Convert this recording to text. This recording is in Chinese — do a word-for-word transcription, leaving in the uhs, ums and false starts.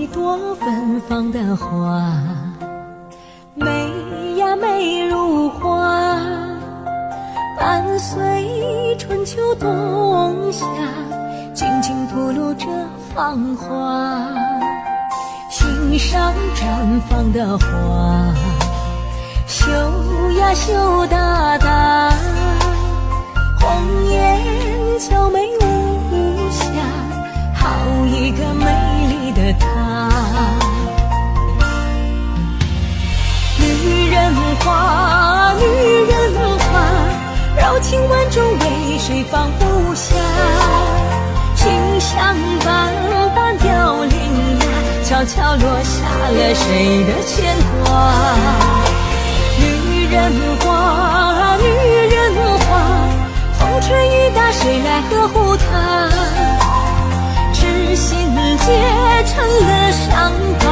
一朵芬芳的花，美呀美如画，伴随春秋冬夏，静静吐露着芳华。心上绽放的花，羞呀羞答答，红颜娇美无瑕，好一个美丽的她。女人花，女人花，柔情万种，为谁放不下？馨香般般凋零呀，悄悄落下了谁的牵挂？女人花，女人花，风吹雨打，谁来呵护她？痴心结成了伤疤，